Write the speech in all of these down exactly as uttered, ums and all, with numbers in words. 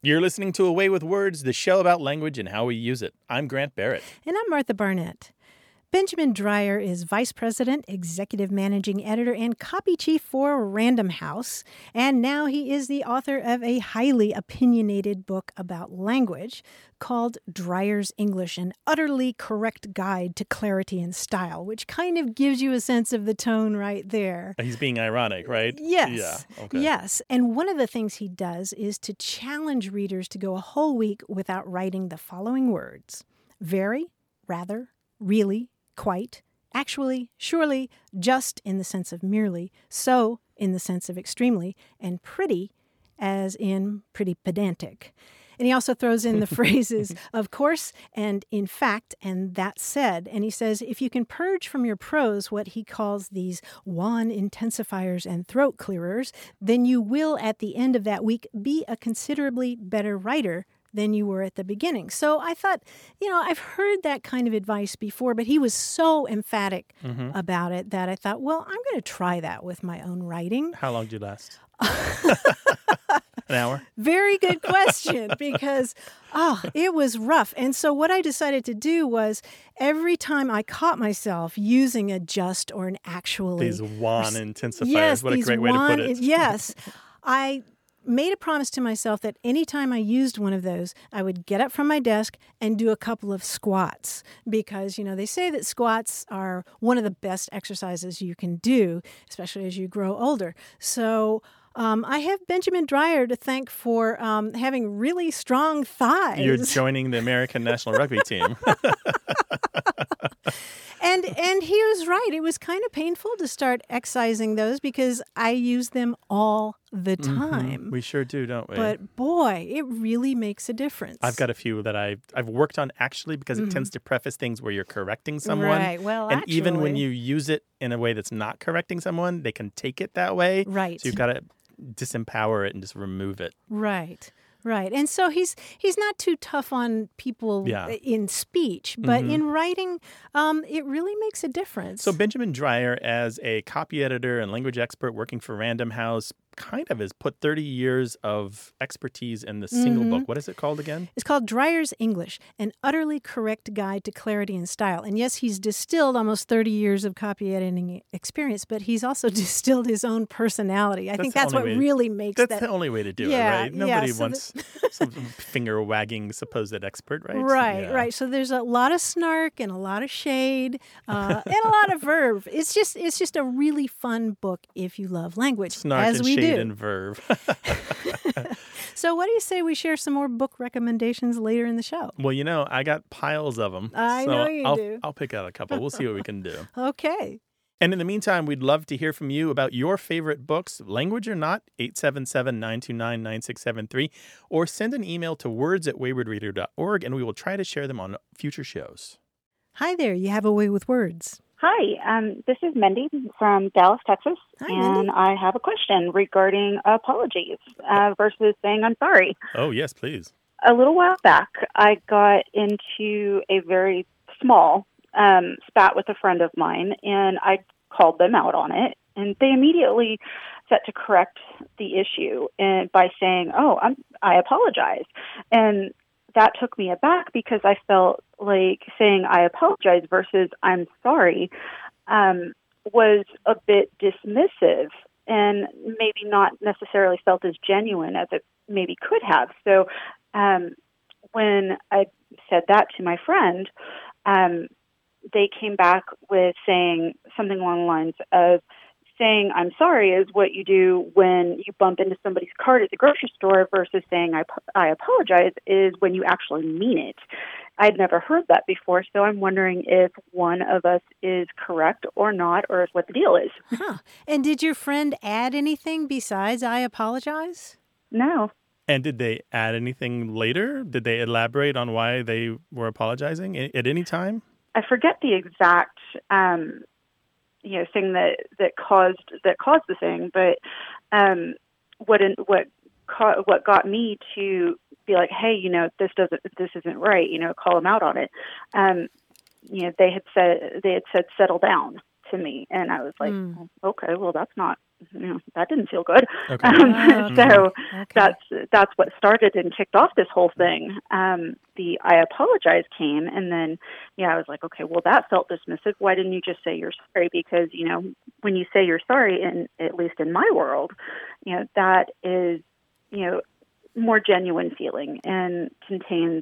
You're listening to Away with Words, the show about language and how we use it. I'm Grant Barrett. And I'm Martha Barnett. Benjamin Dreyer is Vice President, Executive Managing Editor, and Copy Chief for Random House. And now he is the author of a highly opinionated book about language called Dreyer's English, an utterly correct guide to clarity and style, which kind of gives you a sense of the tone right there. He's being ironic, right? Yes. Yeah. Okay. Yes. And one of the things he does is to challenge readers to go a whole week without writing the following words: very, rather, really, quite, actually, surely, just in the sense of merely, so in the sense of extremely, and pretty as in pretty pedantic. And he also throws in the phrases, of course, and in fact, and that said. And he says, if you can purge from your prose what he calls these wan intensifiers and throat clearers, then you will, at the end of that week, be a considerably better writer than you were at the beginning. So I thought, you know, I've heard that kind of advice before, but he was so emphatic mm-hmm. about it that I thought, well, I'm going to try that with my own writing. How long did you last? An hour? Very good question, because, oh, it was rough. And so what I decided to do was every time I caught myself using a just or an actually. These wan intensifiers. Yes, what a these great way wan, to put it. Yes. I made a promise to myself that anytime I used one of those, I would get up from my desk and do a couple of squats, because, you know, they say that squats are one of the best exercises you can do, especially as you grow older. So um, I have Benjamin Dreyer to thank for um, having really strong thighs. You're joining the American national rugby team. And and he was right. It was kind of painful to start excising those because I use them all the time. Mm-hmm. We sure do, don't we? But boy, it really makes a difference. I've got a few that I, I've worked on actually because it mm-hmm. tends to preface things where you're correcting someone. Right, well, And actually, even when you use it in a way that's not correcting someone, they can take it that way. Right. So you've got to disempower it and just remove it. Right. Right. And so he's he's not too tough on people yeah. in speech, but mm-hmm. in writing, um, it really makes a difference. So Benjamin Dreyer, as a copy editor and language expert working for Random House, kind of has put thirty years of expertise in the single mm-hmm. book. What is it called again? It's called Dreyer's English, an utterly correct guide to clarity and style. And yes, he's distilled almost thirty years of copy editing experience, but he's also distilled his own personality. I that's think that's what to, really makes that's that. That's the only way to do yeah, it, right? Nobody yeah, so wants the... some finger-wagging supposed expert, right? Right, yeah. right. So there's a lot of snark and a lot of shade uh, and a lot of verve. It's just it's just a really fun book if you love language, snark as and we shade do. and verve. So what do you say we share some more book recommendations later in the show? Well, you know, I got piles of them. I so know you I'll, do. I'll pick out a couple. We'll see what we can do. Okay. And in the meantime, we'd love to hear from you about your favorite books, language or not, eight seven seven, nine two nine, nine six seven three, or send an email to words at wayward reader dot org, and we will try to share them on future shows. Hi there. You have a way with words. Hi, um, this is Mindy from Dallas, Texas, Hi, and Mindy. I have a question regarding apologies uh, versus saying I'm sorry. Oh, yes, please. A little while back, I got into a very small um, spat with a friend of mine, and I called them out on it, and they immediately set to correct the issue and by saying, "Oh, I'm, I apologize," and that took me aback because I felt like saying I apologize versus I'm sorry um, was a bit dismissive and maybe not necessarily felt as genuine as it maybe could have. So um, when I said that to my friend, um, they came back with saying something along the lines of, saying I'm sorry is what you do when you bump into somebody's cart at the grocery store versus saying I, I apologize is when you actually mean it. I'd never heard that before, so I'm wondering if one of us is correct or not, or what the deal is. Huh. And did your friend add anything besides I apologize? No. And did they add anything later? Did they elaborate on why they were apologizing at any time? I forget the exact um you know, thing that, that caused that caused the thing, but um, what in, what ca- what got me to be like, hey, you know, this doesn't this isn't right, you know, call them out on it. Um, you know, they had said they had said settle down to me, and I was like, mm. okay, well, that's not you know, that didn't feel good. Okay. Um, Oh, so okay. that's that's what started and kicked off this whole thing. Um, the I apologize came, and then yeah, I was like, okay, well, that felt dismissive. Why didn't you just say you're sorry? Because you know, when you say you're sorry, in at least in my world, you know, that is you know more genuine feeling and contains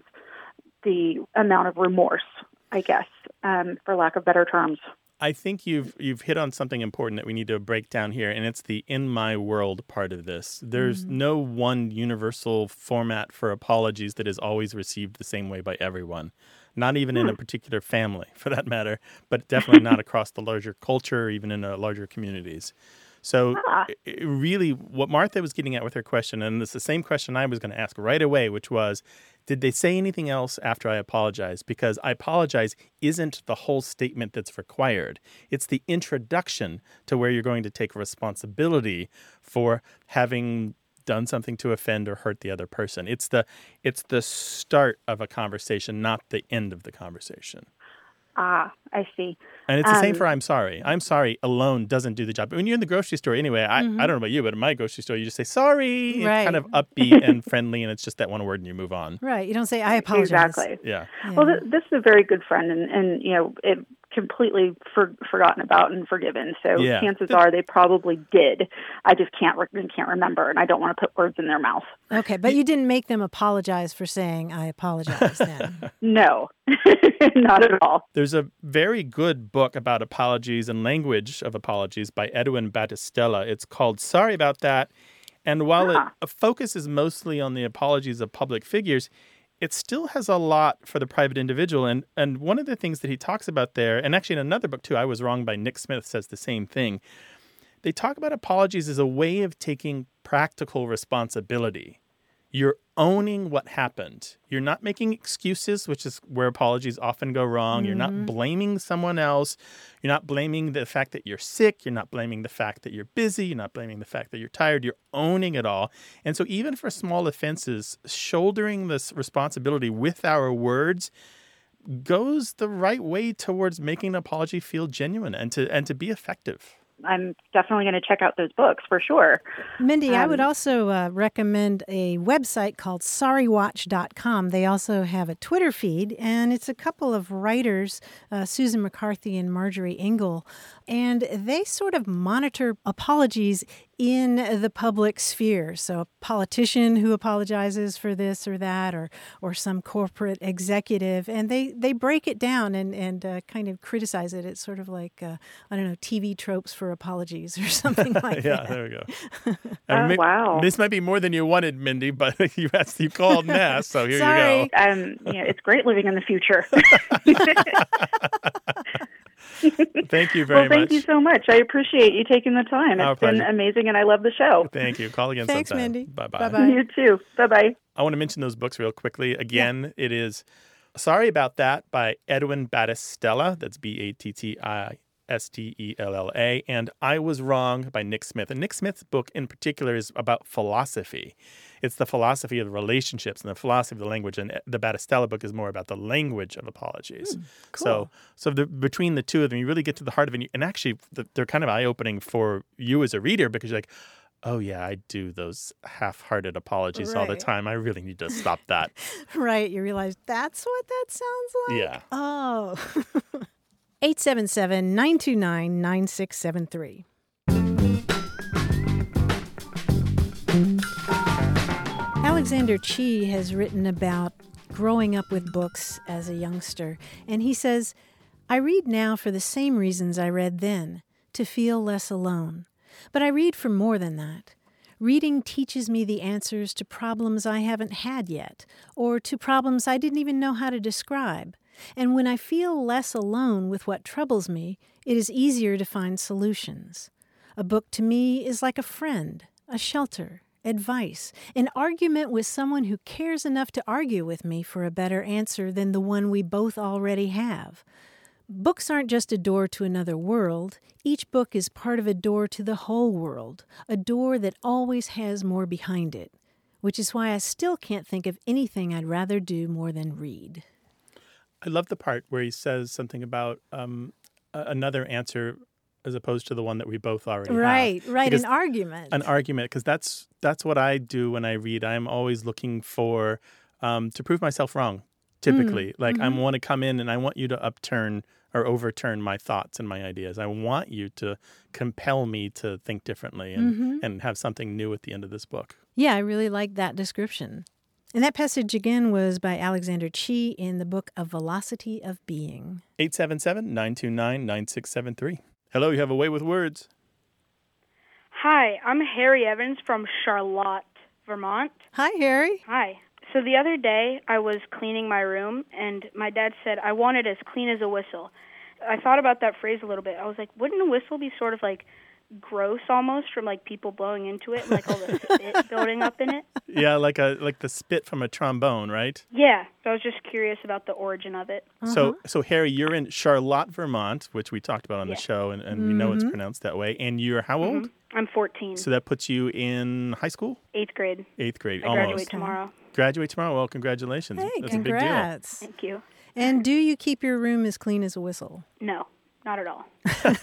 the amount of remorse, I guess, um, for lack of better terms. I think you've you've hit on something important that we need to break down here, and it's the in my world part of this. There's Mm-hmm. no one universal format for apologies that is always received the same way by everyone, not even in a particular family, for that matter, but definitely not across the larger culture or even in uh, larger communities. So Ah. it, it really, what Martha was getting at with her question, and it's the same question I was going to ask right away, which was, did they say anything else after I apologize? Because I apologize isn't the whole statement that's required. It's the introduction to where you're going to take responsibility for having done something to offend or hurt the other person. It's the it's the start of a conversation, not the end of the conversation. Ah, I see. And it's the same Um, for I'm sorry. I'm sorry alone doesn't do the job. When you're in the grocery store anyway, I, I don't know about you, but in my grocery store, you just say sorry. It's Right. kind of upbeat and friendly, and it's just that one word and you move on. Right. You don't say, I apologize. Exactly. Yeah. Yeah. Well, th- this is a very good friend, and, and you know, it completely for- forgotten about and forgiven. So Yeah. chances are they probably did. I just can't re- can't remember, and I don't want to put words in their mouth. Okay, but you didn't make them apologize for saying, I apologize then. No, not at all. There's a very good book about apologies and language of apologies by Edwin Battistella. It's called Sorry About That. And while Ah. it focuses mostly on the apologies of public figures, it still has a lot for the private individual. And and one of the things that he talks about there, and actually in another book too, I Was Wrong by Nick Smith says the same thing. They talk about apologies as a way of taking practical responsibility. You're owning what happened. You're not making excuses, which is where apologies often go wrong. Mm-hmm. You're not blaming someone else. You're not blaming the fact that you're sick. You're not blaming the fact that you're busy. You're not blaming the fact that you're tired. You're owning it all. And so even for small offenses, shouldering this responsibility with our words goes the right way towards making an apology feel genuine and to and to be effective. I'm definitely going to check out those books for sure. Mindy, um, I would Um, also uh, recommend a website called sorry watch dot com. They also have a Twitter feed, and it's a couple of writers, uh, Susan McCarthy and Marjorie Engel, and they sort of monitor apologies in the public sphere. So a politician who apologizes for this or that, or or some corporate executive, and they, they break it down and, and uh, kind of criticize it. It's sort of like, uh, I don't know, T V tropes for apologies or something like yeah, that. there we go. Oh, may- wow. This might be more than you wanted, Mindy, but you asked, you called and asked, so here Sorry. you go. Um, you know, it's great living in the future. Thank you very well, thank much. you so much. I appreciate you taking the time. Our It's been pleasure. amazing, and I love the show. Thank you. Call again Thanks, sometime. Mindy. Bye-bye. Bye-bye. You too. Bye-bye. I want to mention those books real quickly. Again, it is Sorry About That by Edwin Battistella. That's B A T T I S T E L L A. And I Was Wrong by Nick Smith. And Nick Smith's book in particular is about philosophy. It's the philosophy of relationships and the philosophy of the language. And the Battistella book is more about the language of apologies. Mm, So, cool. so the, between the two of them, you really get to the heart of it. And actually, they're kind of eye-opening for you as a reader because you're like, oh, yeah, I do those half-hearted apologies all the Right. time. I really need to stop that. Right. You realize that's what that sounds like? Yeah. Oh. eight seven seven, nine two nine, nine six seven three. Alexander Chee has written about growing up with books as a youngster, and he says, I read now for the same reasons I read then, to feel less alone. But I read for more than that. Reading teaches me the answers to problems I haven't had yet, or to problems I didn't even know how to describe. And when I feel less alone with what troubles me, it is easier to find solutions. A book to me is like a friend, a shelter, advice, an argument with someone who cares enough to argue with me for a better answer than the one we both already have. Books aren't just a door to another world. Each book is part of a door to the whole world, a door that always has more behind it, which is why I still can't think of anything I'd rather do more than read. I love the part where he says something about um, a- another answer as opposed to the one that we both already have. Right, right, Because an argument. An argument, because that's that's what I do when I read. I'm always looking for um, to prove myself wrong. Typically, mm, like mm-hmm. I want to come in and I want you to upturn or overturn my thoughts and my ideas. I want you to compel me to think differently and, mm-hmm. and have something new at the end of this book. Yeah, I really like that description. And that passage again was by Alexander Chee in the book A Velocity of Being. eight seven seven, nine two nine, nine six seven three. Hello, you have a way with words. Hi, I'm Harry Evans from Charlotte, Vermont. Hi, Harry. Hi. So the other day, I was cleaning my room, and my dad said, I want it as clean as a whistle. I thought about that phrase a little bit. I was like, wouldn't a whistle be sort of like gross almost from like people blowing into it and like all the spit building up in it? Yeah, like a like the spit from a trombone, right? Yeah. So I was just curious about the origin of it. Uh-huh. So, so Harry, you're in Charlotte, Vermont, which we talked about on yeah. the show, and, and mm-hmm. we know it's pronounced that way. And you're how old? Mm-hmm. I'm fourteen. So that puts you in high school? Eighth grade. Eighth grade, I almost. graduate tomorrow. Graduate tomorrow. Well, congratulations. Hey, That's congrats. a big deal. Thank you. And do you keep your room as clean as a whistle? No, not at all.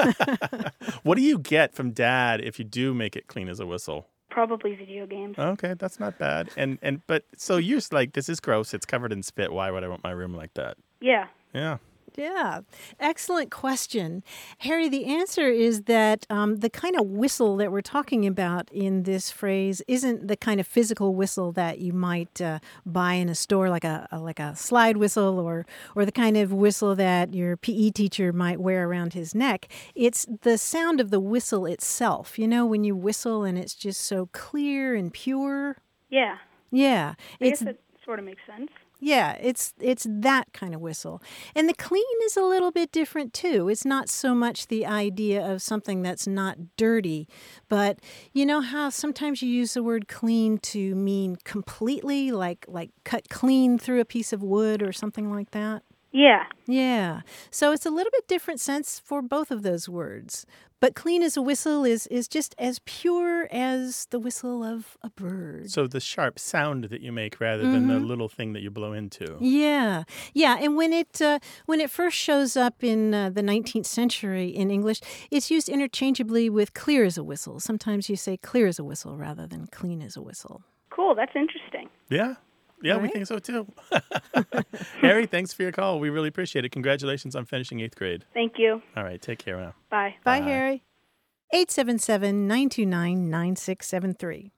What do you get from Dad if you do make it clean as a whistle? Probably video games. Okay, that's not bad. And and but so you're like, this is gross. It's covered in spit. Why would I want my room like that? Yeah. Yeah. Yeah. Excellent question. Harry, the answer is that um, the kind of whistle that we're talking about in this phrase isn't the kind of physical whistle that you might uh, buy in a store, like a, a like a slide whistle or or the kind of whistle that your P E teacher might wear around his neck. It's the sound of the whistle itself. You know, when you whistle and it's just so clear and pure. Yeah. Yeah. I it's, guess it sort of makes sense. Yeah, it's it's that kind of whistle. And the clean is a little bit different, too. It's not so much the idea of something that's not dirty, but you know how sometimes you use the word clean to mean completely, like like cut clean through a piece of wood or something like that? Yeah. Yeah. So it's a little bit different sense for both of those words. But clean as a whistle is, is just as pure as the whistle of a bird. So the sharp sound that you make rather than mm-hmm. the little thing that you blow into. Yeah. Yeah. And when it uh, when it first shows up in uh, the nineteenth century in English, it's used interchangeably with clear as a whistle. Sometimes you say clear as a whistle rather than clean as a whistle. Cool. That's interesting. Yeah. Yeah, right? We think so, too. Harry, thanks for your call. We really appreciate it. Congratulations on finishing eighth grade. Thank you. All right, take care now. Bye. Bye, Bye. Harry. eight seven seven, nine two nine, nine six seven three.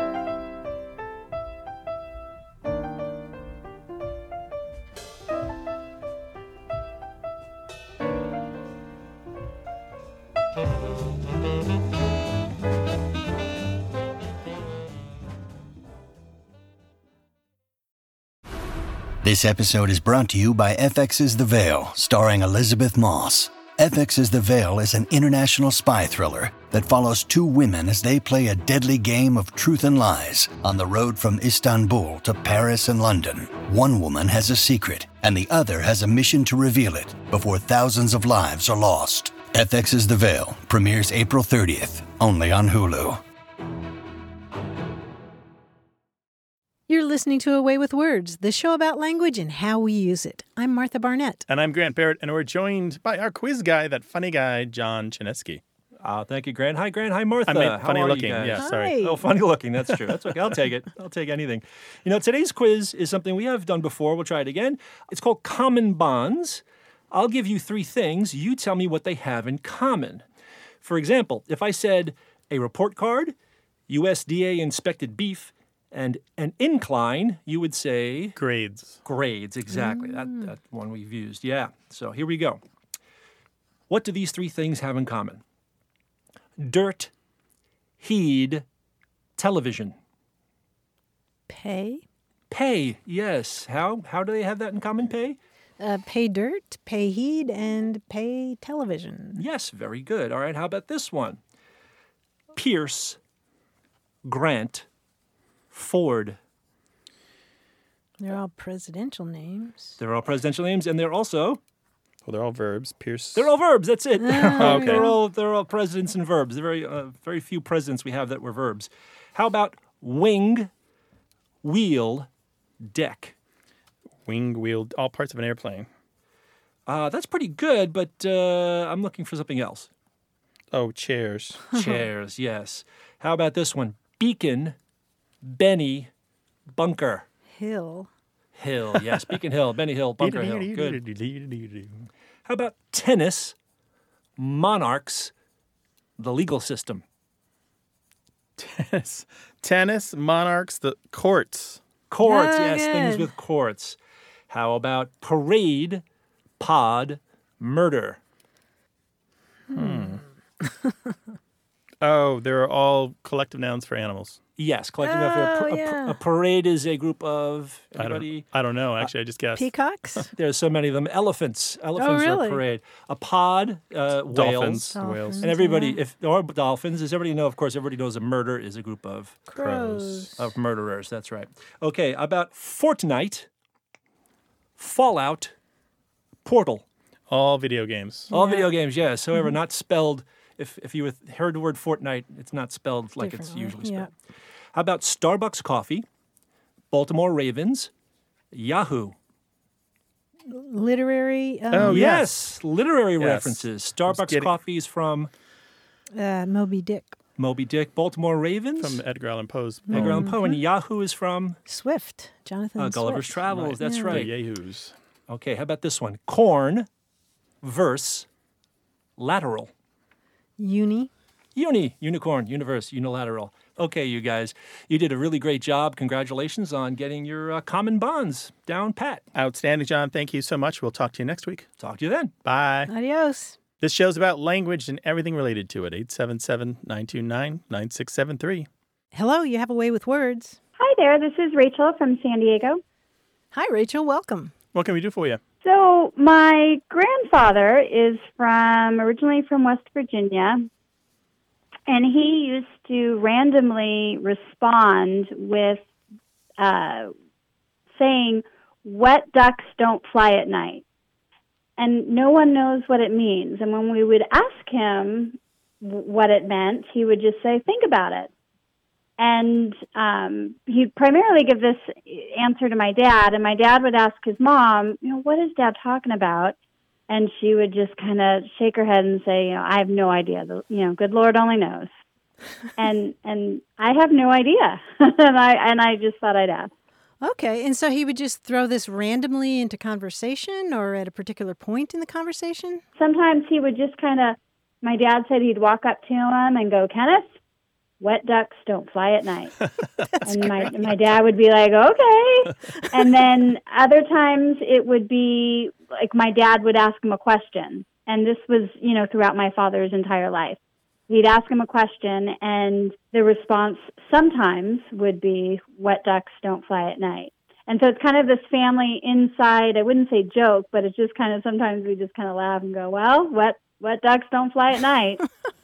This episode is brought to you by F X's The Veil, starring Elizabeth Moss. F X's The Veil is an international spy thriller that follows two women as they play a deadly game of truth and lies on the road from Istanbul to Paris and London. One woman has a secret, and the other has a mission to reveal it before thousands of lives are lost. F X's The Veil premieres April thirtieth, only on Hulu. You're listening to A Way with Words, the show about language and how we use it. I'm Martha Barnett. And I'm Grant Barrett, and we're joined by our quiz guy, that funny guy, John Chinesky. Uh, thank you, Grant. Hi, Grant. Hi, Martha. I mean, How funny are looking. You guys? Yeah, sorry. Hi. Oh, funny looking. That's true. That's okay. I'll take it. I'll take anything. You know, today's quiz is something we have done before. We'll try it again. It's called Common Bonds. I'll give you three things. You tell me what they have in common. For example, if I said a report card, U S D A-inspected beef, and an incline, you would say... Grades. Grades, exactly. Mm. That, that one we've used. Yeah. So here we go. What do these three things have in common? Dirt, heed, television. Pay? Pay, yes. How How do they have that in common, pay? Uh, pay dirt, pay heed, and pay television. Yes, very good. All right, how about this one? Pierce, Grant, Ford. They're all presidential names. They're all presidential names, and they're also... Well, they're all verbs. Pierce. They're all verbs. That's it. Oh, okay. They're all they're all presidents and verbs. There are very uh, very few presidents we have that were verbs. How about wing, wheel, deck? Wing, wheel, all parts of an airplane. Uh, that's pretty good, but uh, I'm looking for something else. Oh, chairs. Chairs, yes. How about this one? Beacon, Benny, Bunker. Hill. Hill, yes. Beacon Hill, Benny Hill, Bunker Hill. Good. How about tennis, monarchs, the legal system? Tennis. Tennis, monarchs, the courts. Courts, Oh, yes, things good. with courts. How about parade, pod, murder? Oh, they're all collective nouns for animals. Yes, collective noun for a, Oh, par- a, yeah. a parade is a group of I don't, everybody. I don't know. Actually, I just guessed. Peacocks. There's so many of them. Elephants. Elephants are really? a parade. A pod, uh, Dolphins. whales. Whales. And everybody, if or dolphins, as everybody know, of course, everybody knows a murder is a group of Crows. of murderers. That's right. Okay, about Fortnite, Fallout, Portal. All video games. All video games, yes. However, not spelled. If if you heard the word Fortnite, it's not spelled like it's Differently, usually yeah. spelled. How about Starbucks coffee, Baltimore Ravens, Yahoo? Literary. Um, Oh, yes, literary Yes. references. Starbucks getting- coffee is from uh, Moby Dick. Moby Dick. Baltimore Ravens From Edgar Allan Poe's Edgar Allan poem. Poe, and Yahoo is from Swift. Jonathan uh, Gulliver's Swift. Travels. That's Yeah. The right. Yahoos. Okay, how about this one? Corn, verse, lateral. Uni. Uni, unicorn, universe, unilateral. Okay, you guys, you did a really great job. Congratulations on getting your uh, common bonds down pat. Outstanding, John. Thank you so much. We'll talk to you next week. Talk to you then. Bye. Adios. This show's about language and everything related to it. eight seven seven, nine two nine, nine six seven three. Hello, you have a way with words. Hi there, this is Rachel from San Diego. Hi, Rachel. Welcome. What can we do for you? So my grandfather is from originally from West Virginia, and he used to randomly respond with uh, saying, "Wet ducks don't fly at night." And no one knows what it means. And when we would ask him w- what it meant, he would just say, "Think about it." And um, he'd primarily give this answer to my dad, and my dad would ask his mom, you know, what is Dad talking about? And she would just kind of shake her head and say, you know, I have no idea. The, you know, good Lord only knows. and and I have no idea. and I and I just thought I'd ask. Okay, and so he would just throw this randomly into conversation or at a particular point in the conversation? Sometimes he would just kind of, my dad said he'd walk up to him and go, "Kenneth, wet ducks don't fly at night." And my my dad would be like, "Okay." And then other times it would be like my dad would ask him a question. And this was, you know, throughout my father's entire life. He'd ask him a question, and the response sometimes would be, "Wet ducks don't fly at night." And so it's kind of this family inside, I wouldn't say joke, but it's just kind of, sometimes we just kind of laugh and go, well, wet wet ducks don't fly at night.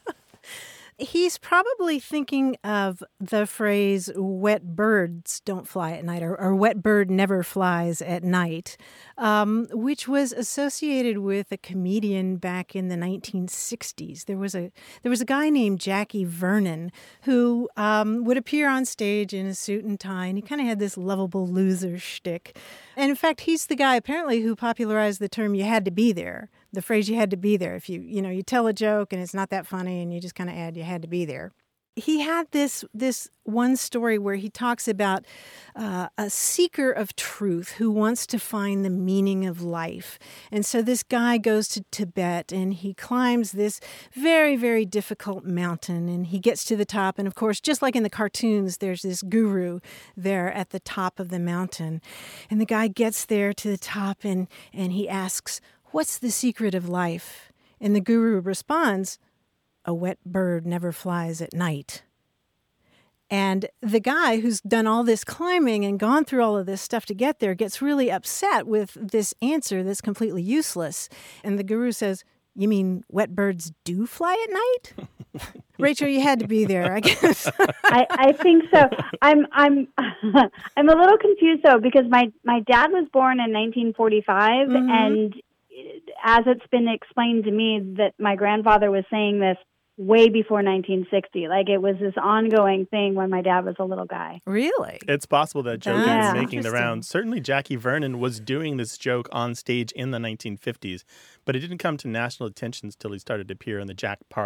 He's probably thinking of the phrase wet birds don't fly at night, or, or wet bird never flies at night, um, which was associated with a comedian back in the nineteen sixties. There was a there was a guy named Jackie Vernon who um, would appear on stage in a suit and tie, and he kind of had this lovable loser shtick. And in fact, he's the guy apparently who popularized the term "you had to be there." The phrase "you had to be there." If you, you know, you tell a joke and it's not that funny and you just kind of add "you had to be there." He had this this one story where he talks about uh, a seeker of truth who wants to find the meaning of life. And so this guy goes to Tibet and he climbs this very, very difficult mountain, and he gets to the top. And of course, just like in the cartoons, there's this guru there at the top of the mountain. And the guy gets there to the top and, and he asks, "What's the secret of life?" And the guru responds, "A wet bird never flies at night." And the guy who's done all this climbing and gone through all of this stuff to get there gets really upset with this answer that's completely useless. And the guru says, "You mean wet birds do fly at night?" Rachel, you had to be there, I guess. I, I think so. I'm I'm I'm a little confused though, because my, my dad was born in nineteen forty-five, Mm-hmm. and as it's been explained to me that my grandfather was saying this way before nineteen sixty. Like it was this ongoing thing when my dad was a little guy. Really? It's possible that joke That's is making the interesting. rounds. Certainly, Jackie Vernon was doing this joke on stage in the nineteen fifties, but it didn't come to national attention until he started to appear on the Jack Paar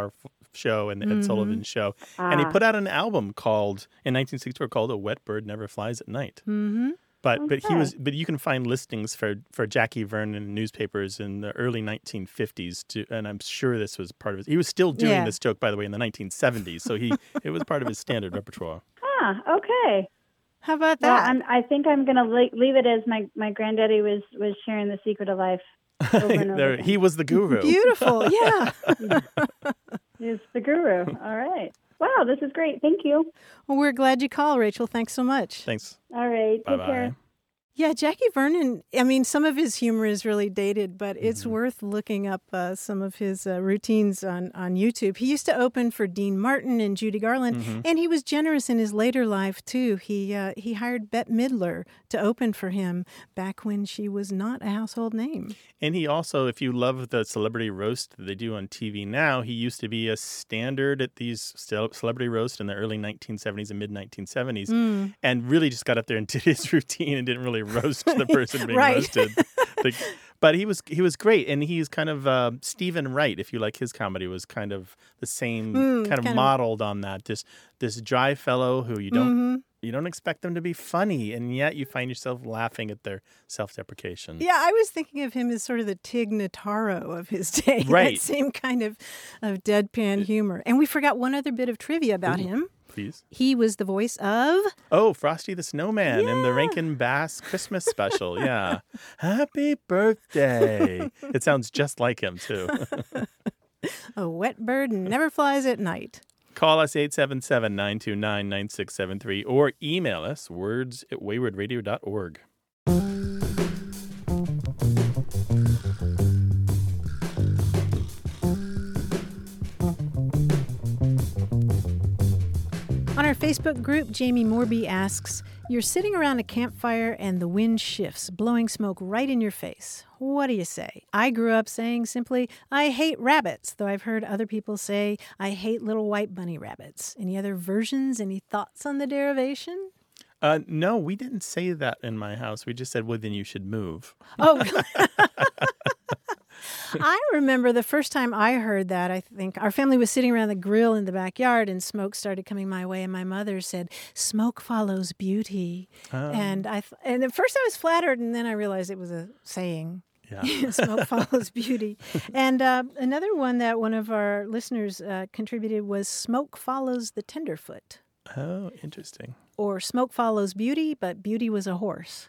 show and the Ed Sullivan Show. Ah. And he put out an album called, in nineteen sixty-four, called A Wet Bird Never Flies at Night. Mm-hmm. But but he Okay. was but you can find listings for, for Jackie Vernon in newspapers in the early nineteen fifties to, and I'm sure this was part of his. He was still doing Yeah. this joke, by the way, in the nineteen seventies. So he it was part of his standard repertoire. Ah, okay. How about Well, that? I'm, I think I'm going to le- leave it as my, my granddaddy was, was sharing the secret of life over and over There, again. he was the guru. Beautiful. Yeah. He's the guru. All right. Wow, this is great. Thank you. Well, we're glad you called, Rachel. Thanks so much. Thanks. All right. Bye Take care. bye. Yeah, Jackie Vernon, I mean, some of his humor is really dated, but it's Mm-hmm. worth looking up uh, some of his uh, routines on, on YouTube. He used to open for Dean Martin and Judy Garland, Mm-hmm. and he was generous in his later life, too. He uh, he hired Bette Midler to open for him back when she was not a household name. And he also, if you love the celebrity roast that they do on T V now, he used to be a standard at these ce- celebrity roast in the early nineteen seventies and mid nineteen seventies, Mm. and really just got up there and did his routine and didn't really roast the person being Right. roasted. The- but he was he was great, and he's kind of uh, Stephen Wright. If you like his comedy, was kind of the same Mm, kind of kind of- modeled on that. This this dry fellow who you don't. Mhm. You don't expect them to be funny, and yet you find yourself laughing at their self-deprecation. Yeah, I was thinking of him as sort of the Tig Notaro of his day. Right. That same kind of, of deadpan humor. And we forgot one other bit of trivia about Ooh. him. Please. He was the voice of... Oh, Frosty the Snowman in the Yeah. Rankin Bass Christmas special. Yeah. Happy birthday. It sounds just like him, too. A wet bird never flies at night. Call us eight seven seven, nine two nine, nine six seven three or email us words at wayward radio dot org. On our Facebook group, Jamie Morby asks, you're sitting around a campfire and the wind shifts, blowing smoke right in your face. What do you say? I grew up saying simply, I hate rabbits, though I've heard other people say, I hate little white bunny rabbits. Any other versions? Any thoughts on the derivation? Uh, no, we didn't say that in my house. We just said, well, then you should move. Oh, I remember the first time I heard that, I think our family was sitting around the grill in the backyard and smoke started coming my way. And my mother said, smoke follows beauty. Oh. And I, th- and at first I was flattered, and then I realized it was a saying. Yeah. Smoke follows beauty. And uh, another one that one of our listeners uh, contributed was smoke follows the tenderfoot. Oh, interesting. Or smoke follows beauty, but beauty was a horse.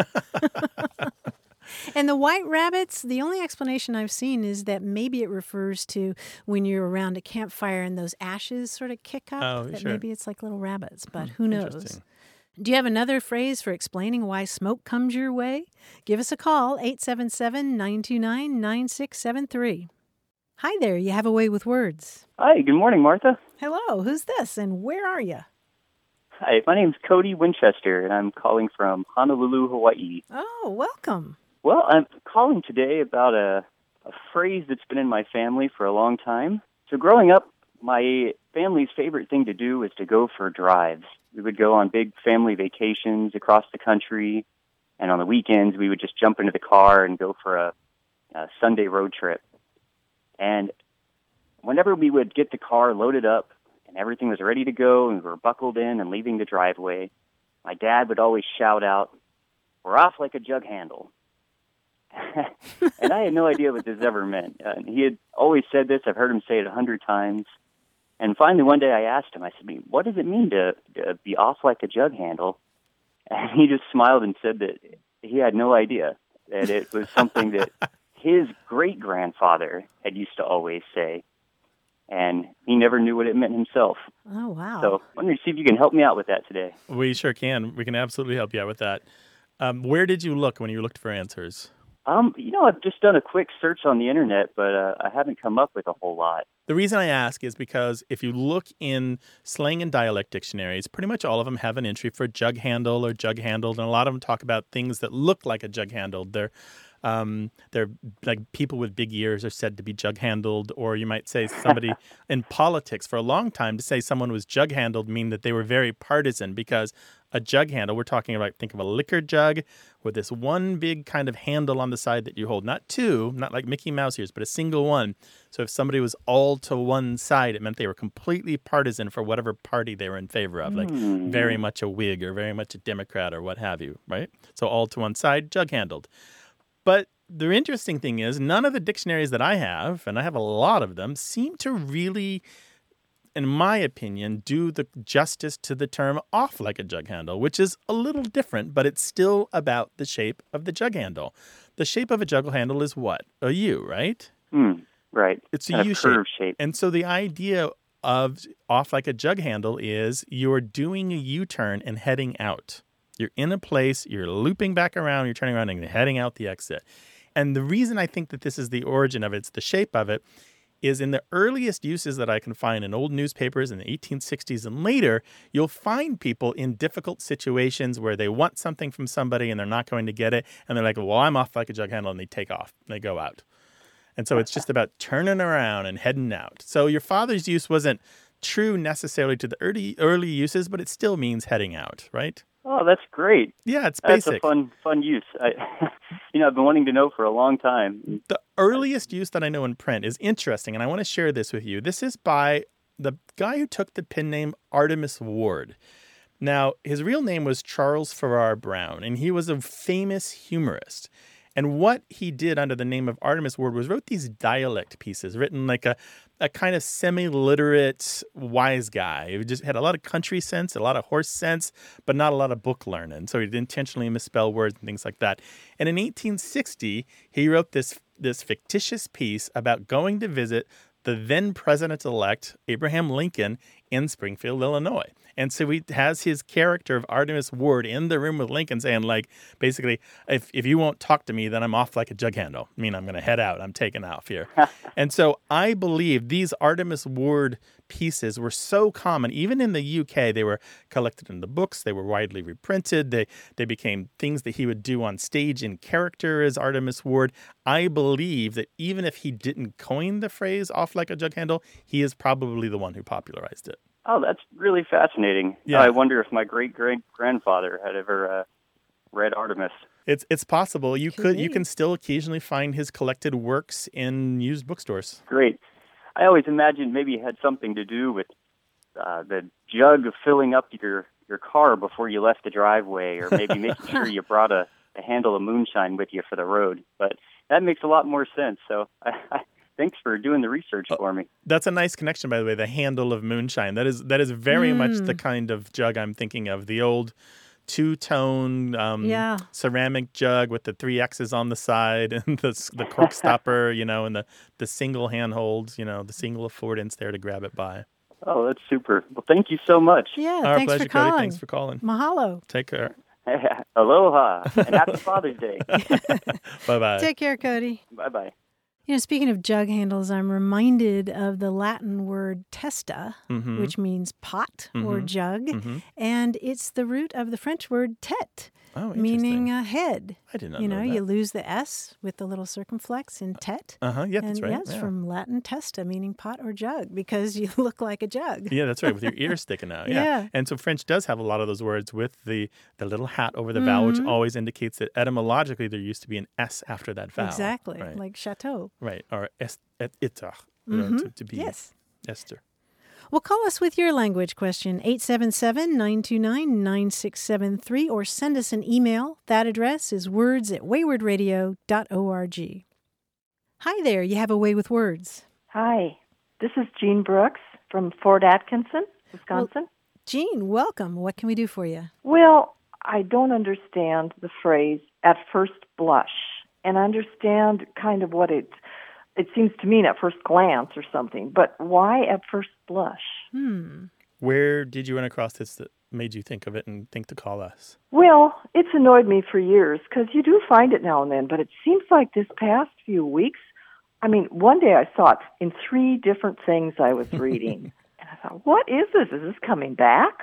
And the white rabbits, the only explanation I've seen is that maybe it refers to when you're around a campfire and those ashes sort of kick up. Oh, that sure. maybe it's like little rabbits, but who knows? Interesting. Do you have another phrase for explaining why smoke comes your way? Give us a call, eight seven seven, nine two nine, nine six seven three. Hi there, you have a way with words. Hi, good morning, Martha. Hello, who's this and where are you? Hi, my name's Cody Winchester, and I'm calling from Honolulu, Hawaii. Oh, welcome. Well, I'm calling today about a, a phrase that's been in my family for a long time. So growing up, my family's favorite thing to do was to go for drives. We would go on big family vacations across the country, and on the weekends we would just jump into the car and go for a, a Sunday road trip. And whenever we would get the car loaded up and everything was ready to go and we were buckled in and leaving the driveway, my dad would always shout out, "We're off like a jug handle." And I had no idea what this ever meant. Uh, he had always said this. I've heard him say it a hundred times. And finally, one day I asked him, I said, what does it mean to, to be off like a jug handle? And he just smiled and said that he had no idea, that it was something that his great-grandfather had used to always say. And he never knew what it meant himself. Oh, wow. So I wanted to see if you can help me out with that today. We sure can. We can absolutely help you out with that. Um, where did you look when you looked for answers? Um, you know, I've just done a quick search on the internet, but uh, I haven't come up with a whole lot. The reason I ask is because if you look in slang and dialect dictionaries, pretty much all of them have an entry for jug handle or jug handled, and a lot of them talk about things that look like a jug handled. They're Um, they're like people with big ears are said to be jug-handled, or you might say somebody in politics for a long time to say someone was jug-handled mean that they were very partisan, because a jug handle, we're talking about, think of a liquor jug with this one big kind of handle on the side that you hold, not two, not like Mickey Mouse ears, but a single one. So if somebody was all to one side, it meant they were completely partisan for whatever party they were in favor of, like Mm. very much a Whig or very much a Democrat or what have you, right? So all to one side, jug-handled. But the interesting thing is none of the dictionaries that I have, and I have a lot of them, seem to really, in my opinion, do the justice to the term off like a jug handle, which is a little different, but it's still about the shape of the jug handle. The shape of a jug handle is what? A U, right? Mm, right. It's a Kind of U shape. curve shape. And so the idea of off like a jug handle is you're doing a U-turn and heading out. You're in a place, you're looping back around, you're turning around and heading out the exit. And the reason I think that this is the origin of it, it's the shape of it, is in the earliest uses that I can find in old newspapers in the eighteen sixties and later, you'll find people in difficult situations where they want something from somebody and they're not going to get it. And they're like, well, I'm off like a jug handle, and they take off. And they go out. And so it's just about turning around and heading out. So your father's use wasn't true necessarily to the early early uses, but it still means heading out, right? Oh, that's great. Yeah, it's That's basic. a fun, fun use. I, you know, I've been wanting to know for a long time. The earliest use that I know in print is interesting, and I want to share this with you. This is by the guy who took the pen name Artemus Ward. Now, his real name was Charles Farrar Brown, and he was a famous humorist. And what he did under the name of Artemus Ward was wrote these dialect pieces written like a, a kind of semi-literate wise guy who just had a lot of country sense, a lot of horse sense, but not a lot of book learning. So he'd intentionally misspell words and things like that. And in eighteen sixty, he wrote this, this fictitious piece about going to visit the then president-elect Abraham Lincoln in Springfield, Illinois. And so he has his character of Artemus Ward in the room with Lincoln saying, like, basically, if if you won't talk to me, then I'm off like a jug handle. I mean, I'm going to head out. I'm taking off here. And so I believe these Artemus Ward pieces were so common. Even in the U K, they were collected in the books. They were widely reprinted. They, they became things that he would do on stage in character as Artemus Ward. I believe that even if he didn't coin the phrase off like a jug handle, he is probably the one who popularized it. Oh, that's really fascinating. Yeah. I wonder if my great-great-grandfather had ever uh, read Artemus. It's it's possible. You Could could be. you can still occasionally find his collected works in used bookstores. Great. I always imagined maybe it had something to do with uh, the jug of filling up your, your car before you left the driveway, or maybe making sure you brought a, a handle of moonshine with you for the road. But that makes a lot more sense. So I, I, thanks for doing the research for me. That's a nice connection, by the way. The handle of moonshine. That is that is very much the kind of jug I'm thinking of. The old two-tone um, Yeah. ceramic jug with the three X's on the side and the the cork stopper, you know, and the, the single handhold, you know, the single affordance there to grab it by. Oh, that's super. Well, thank you so much. Yeah, Our thanks pleasure, for Cody. calling. Thanks for calling. Mahalo. Take care. Aloha, and happy Father's Day. Bye-bye. Take care, Cody. Bye-bye. You know, speaking of jug handles, I'm reminded of the Latin word testa, Mhm. which means pot or Mhm. jug, Mhm. and it's the root of the French word tête, Oh, meaning interesting. a head. I did not You know know, that. you lose the S with the little circumflex in tête. Uh-huh. Yeah, and that's right. yeah, it's yeah. from Latin testa, meaning pot or jug, because you look like a jug. Yeah, that's right, with your ears sticking out. Yeah. Yeah. And so French does have a lot of those words with the, the little hat over the vowel, which always indicates that etymologically there used to be an S after that vowel. Exactly, Right. like chateau. Right. Or es, et, ita, you know, to, to be Yes. Esther. Well, call us with your language question, eight seven seven, nine two nine, nine six seven three, or send us an email. That address is words at wayward radio dot org. Hi there, you have a way with words. Hi, this is Jean Brooks from Fort Atkinson, Wisconsin. Jean, welcome. What can we do for you? Well, I don't understand the phrase "at first blush," and I understand kind of what it it seems to mean at first glance or something. But why at first blush? Hmm. Where did you run across this that made you think of it and think to call us? Well, it's annoyed me for years because you do find it now and then, but it seems like this past few weeks, I mean, one day I saw it in three different things I was reading. And I thought, what is this? Is this coming back?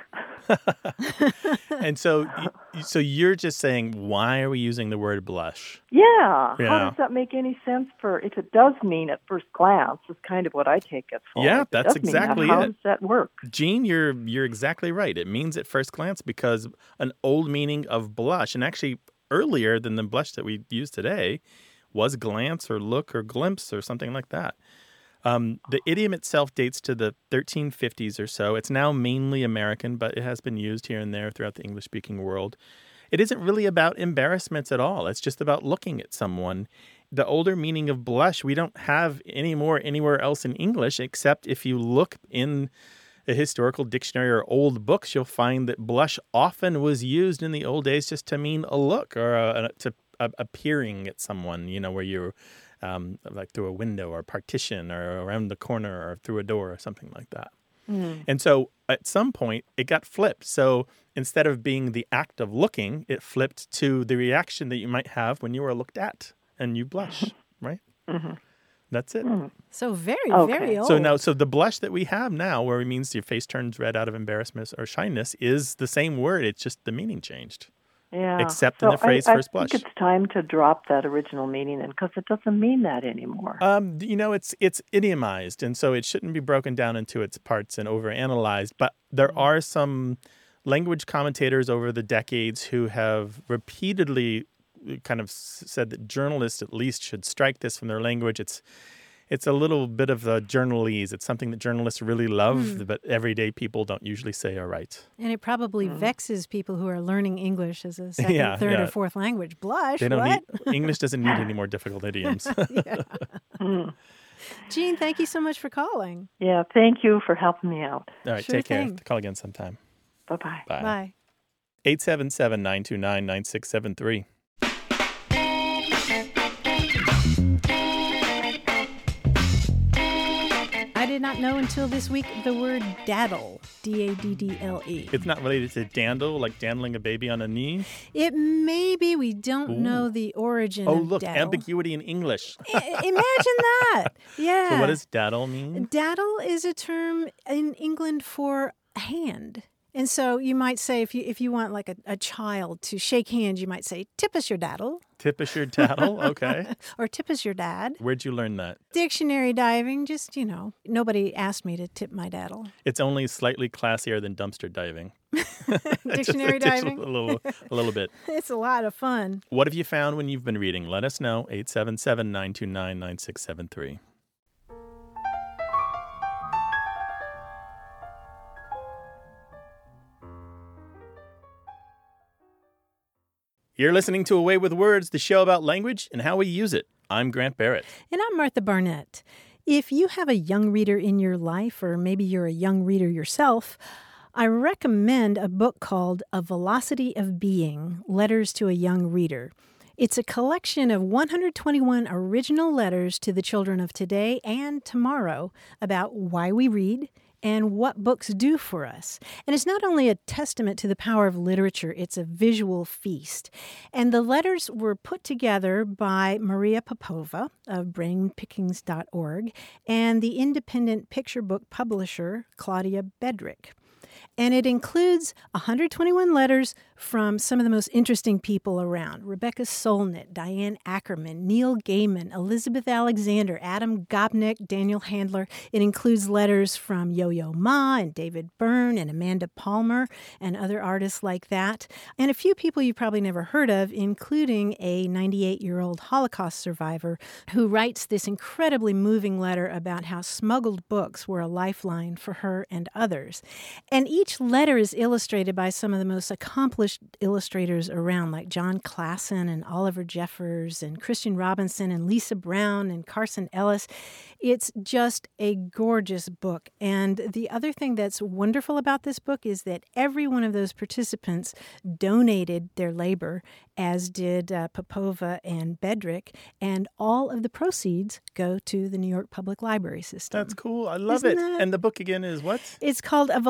And so, y- so you're just saying, why are we using the word blush? Yeah. Yeah. How does that make any sense for, if it does mean at first glance, is kind of what I take it for. Yeah, If it that's does mean exactly that, How it. does that work? Jean, you're you're exactly right. It means at first glance because an old meaning of blush, and actually earlier than the blush that we use today, was glance or look or glimpse or something like that. Um, the idiom itself dates to the thirteen fifties or so. It's now mainly American, but it has been used here and there throughout the English-speaking world. It isn't really about embarrassment at all. It's just about looking at someone. The older meaning of blush, we don't have anymore anywhere else in English, except if you look in a historical dictionary or old books, you'll find that blush often was used in the old days just to mean a look or a, a, to a, appearing at someone, you know, where you're um, like through a window or partition or around the corner or through a door or something like that. Mm. And so at some point, it got flipped. So instead of being the act of looking, it flipped to the reaction that you might have when you were looked at and you blush, right? Mm-hmm. That's it. Mm. So very, Okay. very old. So now, so the blush that we have now, where it means your face turns red out of embarrassment or shyness, is the same word. It's just the meaning changed. Yeah. Except so in the phrase I, first blush. I think it's time to drop that original meaning in because it doesn't mean that anymore. Um, you know, it's it's idiomized, and so it shouldn't be broken down into its parts and overanalyzed. But there are some language commentators over the decades who have repeatedly kind of said that journalists at least should strike this from their language. It's it's a little bit of the journalese. It's something that journalists really love, mm. but everyday people don't usually say all right. And it probably mm. vexes people who are learning English as a second, yeah, third, yeah. or fourth language. Blush, they don't what? Need, English doesn't need any more difficult idioms. mm. Jean, thank you so much for calling. Yeah, thank you for helping me out. All right, sure take thing. care. Call again sometime. Bye-bye. Bye. Bye. eight seven seven, nine two nine, nine six seven three. I did not know until this week the word daddle, D A D D L E. It's not related to dandle, like dandling a baby on a knee? It may be. We don't Ooh. know the origin oh, of look, daddle. ambiguity in English. I- imagine that. Yeah. So what does daddle mean? Daddle is a term in England for a hand. And so you might say, if you if you want like a, a child to shake hands, you might say, tip us your daddle. Tip us your daddle? Okay. Or tip us your dad. Where'd you learn that? Dictionary diving, just, you know, nobody asked me to tip my daddle. It's only slightly classier than dumpster diving. Dictionary just, diving? Just a little, a little bit. It's a lot of fun. What have you found when you've been reading? Let us know. eight seven seven, nine two nine, nine six seven three. You're listening to Away with Words, the show about language and how we use it. I'm Grant Barrett. And I'm Martha Barnett. If you have a young reader in your life, or maybe you're a young reader yourself, I recommend a book called A Velocity of Being, Letters to a Young Reader. It's a collection of one hundred twenty-one original letters to the children of today and tomorrow about why we read and what books do for us. And it's not only a testament to the power of literature, it's a visual feast. And the letters were put together by Maria Popova of brain pickings dot org and the independent picture book publisher Claudia Bedrick. And it includes one hundred twenty-one letters from some of the most interesting people around. Rebecca Solnit, Diane Ackerman, Neil Gaiman, Elizabeth Alexander, Adam Gopnik, Daniel Handler. It includes letters from Yo-Yo Ma and David Byrne and Amanda Palmer and other artists like that. And a few people you've probably never heard of, including a ninety-eight-year-old Holocaust survivor who writes this incredibly moving letter about how smuggled books were a lifeline for her and others. And each letter is illustrated by some of the most accomplished illustrators around, like John Klassen and Oliver Jeffers and Christian Robinson and Lisa Brown and Carson Ellis. It's just a gorgeous book. And the other thing that's wonderful about this book is that every one of those participants donated their labor, as did uh, Popova and Bedrick, and all of the proceeds go to the New York Public Library System. That's cool. I love Isn't it. that... And the book again is what? It's called A Velocity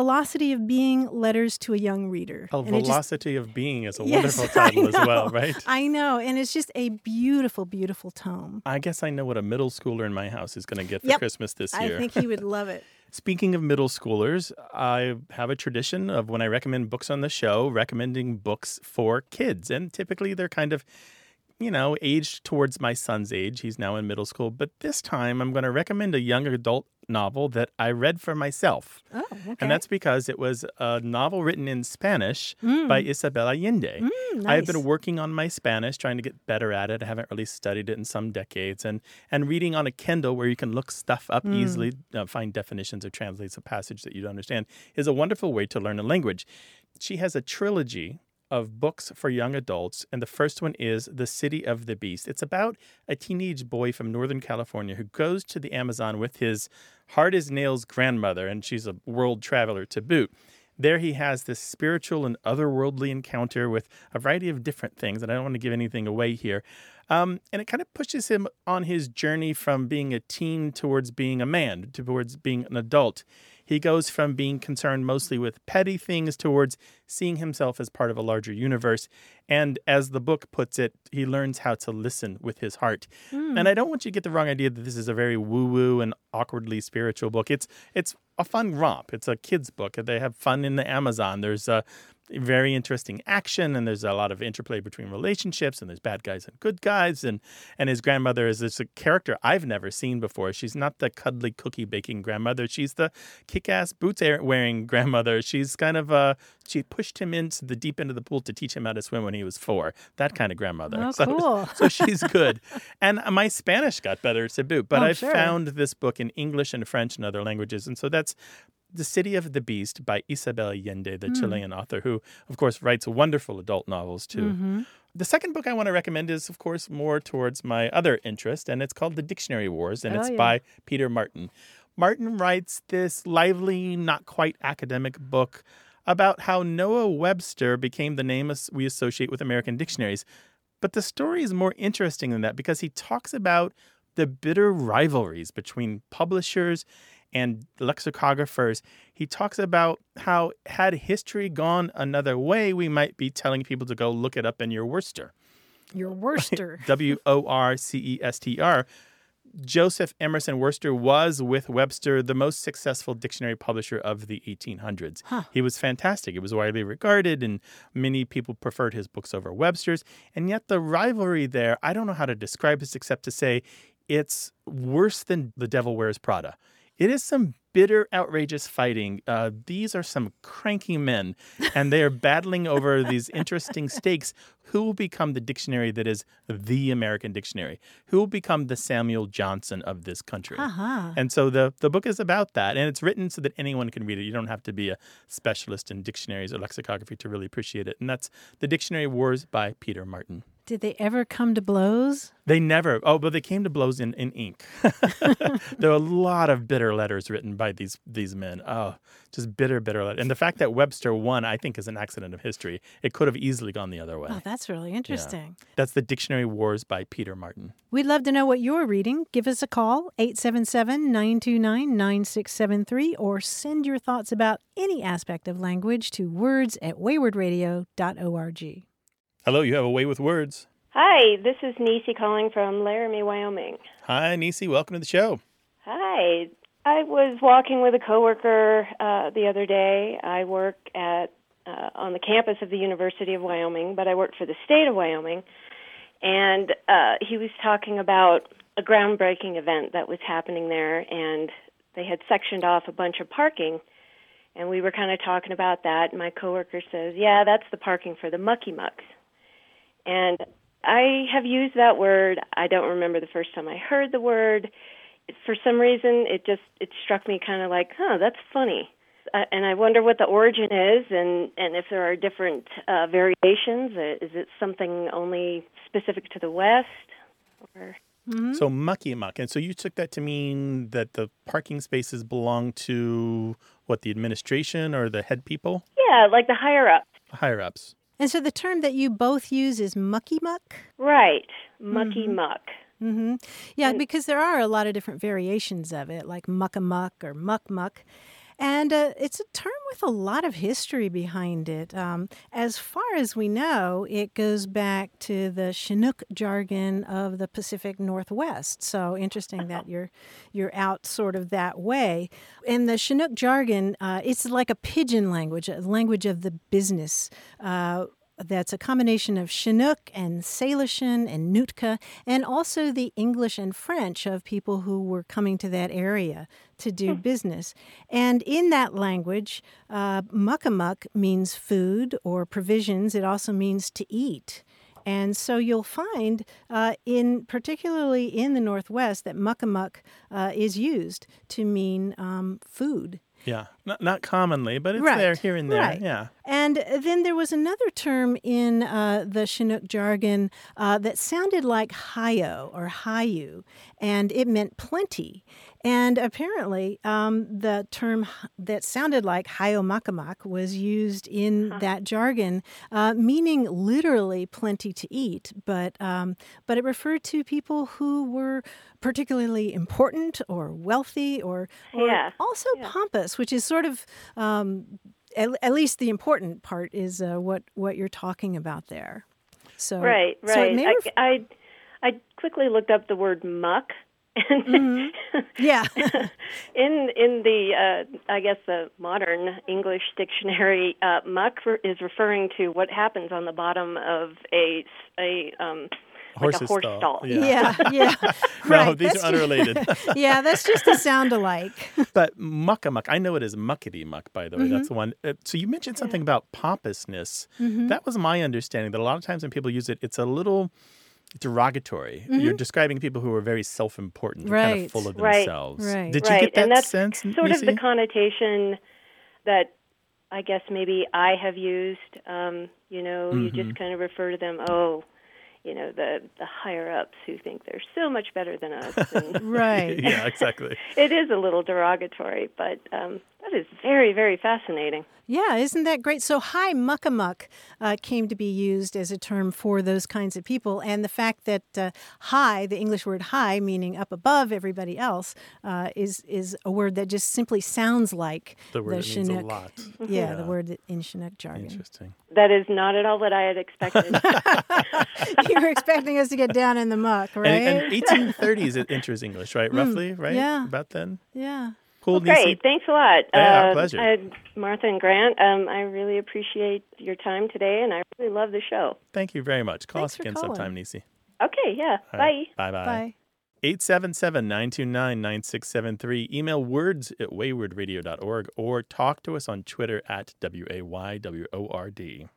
Velocity of Being, Letters to a Young Reader. Oh, And it just- Velocity of Being is a Yes, wonderful title I as well, know. right? I know. And it's just a beautiful, beautiful tome. I guess I know what a middle schooler in my house is going to get for Yep. Christmas this I year. think he would love it. Speaking of middle schoolers, I have a tradition of when I recommend books on the show, recommending books for kids. And typically they're kind of, you know, aged towards my son's age. He's now in middle school. But this time I'm going to recommend a young adult novel that I read for myself. Oh, okay. And that's because it was a novel written in Spanish Mm. by Isabel Allende. Mm, I've nice. been working on my Spanish, trying to get better at it. I haven't really studied it in some decades. And and reading on a Kindle where you can look stuff up Mm. easily, uh, find definitions or translates a passage that you don't understand, is a wonderful way to learn a language. She has a trilogy of books for young adults, and the first one is The City of the Beast. It's about a teenage boy from Northern California who goes to the Amazon with his hard-as-nails grandmother, and she's a world traveler to boot. There he has this spiritual and otherworldly encounter with a variety of different things, and I don't want to give anything away here. Um, and it kind of pushes him on his journey from being a teen towards being a man, towards being an adult. He goes from being concerned mostly with petty things towards seeing himself as part of a larger universe. And as the book puts it, he learns how to listen with his heart. Mm. And I don't want you to get the wrong idea that this is a very woo-woo and awkwardly spiritual book. It's it's a fun romp. It's a kid's book. They have fun in the Amazon. There's a very interesting action, and there's a lot of interplay between relationships, and there's bad guys and good guys, and and his grandmother is this a character I've never seen before. She's not the cuddly cookie baking grandmother. She's the kick-ass boots wearing grandmother. She's kind of uh she pushed him into the deep end of the pool to teach him how to swim when he was four. That kind of grandmother. Oh, so, cool. so she's good. And my Spanish got better to boot, but Oh, I sure. found this book in English and French and other languages, and so that's The City of the Beast by Isabel Allende, the Mm. Chilean author, who, of course, writes wonderful adult novels, too. Mhm. The second book I want to recommend is, of course, more towards my other interest, and it's called The Dictionary Wars, and Oh, it's yeah. by Peter Martin. Martin writes this lively, not quite academic book about how Noah Webster became the name as- we associate with American dictionaries. But the story is more interesting than that because he talks about the bitter rivalries between publishers and lexicographers. He talks about how, had history gone another way, we might be telling people to go look it up in your Worcester. Your Worcester. W O R C E S T R. Joseph Emerson Worcester was, with Webster, the most successful dictionary publisher of the eighteen hundreds. Huh. He was fantastic. It was widely regarded, and many people preferred his books over Webster's. And yet the rivalry there, I don't know how to describe this except to say it's worse than The Devil Wears Prada. It is some bitter, outrageous fighting. Uh, these are some cranky men, and they are battling over these interesting stakes. Who will become the dictionary that is the American dictionary? Who will become the Samuel Johnson of this country? Uh-huh. And so the, the book is about that, and it's written so that anyone can read it. You don't have to be a specialist in dictionaries or lexicography to really appreciate it. And that's The Dictionary Wars by Peter Martin. Did they ever come to blows? They never. Oh, but they came to blows in, in ink. There are a lot of bitter letters written by these these men. Oh, just bitter, bitter letters. And the fact that Webster won, I think, is an accident of history. It could have easily gone the other way. Oh, that's really interesting. That's The Dictionary Wars by Peter Martin. We'd love to know what you're reading. Give us a call, eight seven seven, nine two nine, nine six seven three, or send your thoughts about any aspect of language to words at wayward radio dot org. Hello, you have a way with words. Hi, this is Nisi calling from Laramie, Wyoming. Hi, Nisi. Welcome to the show. Hi. I was walking with a coworker uh, the other day. I work at uh, on the campus of the University of Wyoming, but I work for the state of Wyoming. And uh, he was talking about a groundbreaking event that was happening there, and they had sectioned off a bunch of parking. And we were kind of talking about that. And my coworker says, "Yeah, that's the parking for the mucky mucks." And I have used that word. I don't remember the first time I heard the word. For some reason, it just it struck me kind of like, huh, that's funny. Uh, and I wonder what the origin is, and, and if there are different uh, variations. Uh, is it something only specific to the West? Or... Mm-hmm. So mucky muck. And so you took that to mean that the parking spaces belong to, what, the administration or the head people? Yeah, like the higher-ups. Higher-ups. And so the term that you both use is mucky muck? Right, mucky Mhm. muck. Mm-hmm. Yeah, because there are a lot of different variations of it, like muck-a-muck or muck-muck. And uh, it's a term with a lot of history behind it. Um, as far as we know, it goes back to the Chinook jargon of the Pacific Northwest. So interesting that you're you're out sort of that way. And the Chinook jargon, uh, it's like a pidgin language, a language of the business. Uh, That's a combination of Chinook and Salishan and Nootka, and also the English and French of people who were coming to that area to do business. And in that language, uh, muckamuck means food or provisions. It also means to eat. And so you'll find, uh, in particularly in the Northwest, that muckamuck uh, is used to mean um, food. Yeah, not not commonly, but it's Right, there here and there. right. Yeah. And then there was another term in uh, the Chinook jargon uh, that sounded like hayo or hayu, and it meant plenty. And apparently, um, the term that sounded like hayo makamak was used in huh. that jargon, uh, meaning literally plenty to eat, but um, but it referred to people who were particularly important or wealthy or, or yeah. also yeah. pompous, which is sort of um, at, at least the important part is uh, what what you're talking about there. So right, right. So it may ref- I, I I quickly looked up the word muck. And mm-hmm. Yeah. in in the uh, I guess the modern English dictionary, uh, muck re- is referring to what happens on the bottom of a a um, like a horse stall. stall. Yeah, yeah. yeah. No, right. these that's are unrelated. Yeah, that's just a sound alike. But muckamuck, I know it is muckety muck, by the way. Mm-hmm. That's the one. Uh, so you mentioned something yeah. about pompousness. Mm-hmm. That was my understanding, that a lot of times when people use it, it's a little derogatory. Mm-hmm. You're describing people who are very self-important, right. kind of full of right. themselves. Right. Did right. you get that and that's sense, sort Nisi? of the connotation that I guess maybe I have used. Um, you know, mm-hmm. you just kind of refer to them, oh, you know, the, the higher-ups who think they're so much better than us. And right. Yeah, exactly. It is a little derogatory, but um, that is very, very fascinating. Yeah, isn't that great? So hi muckamuck uh, came to be used as a term for those kinds of people. And the fact that uh, high, the English word high, meaning up above everybody else, uh, is is a word that just simply sounds like the word the that Chinook. means a lot. Yeah, yeah, the word in Chinook jargon. Interesting. That is not at all what I had expected. You were expecting us to get down in the muck, right? And, and eighteen thirties it enters English, right? Mm, Roughly, right? yeah. About then? Yeah. Cool, Well, great. Nisi. Thanks a lot. Yeah, our uh, pleasure. I, Martha and Grant, um, I really appreciate your time today, and I really love the show. Thank you very much. Call Thanks us for again calling. sometime, Nisi. Okay, yeah. All Bye. right. Bye-bye. Bye. eight seven seven, nine two nine, nine six seven three. Email words at wayward radio dot org or talk to us on Twitter at W A Y W O R D.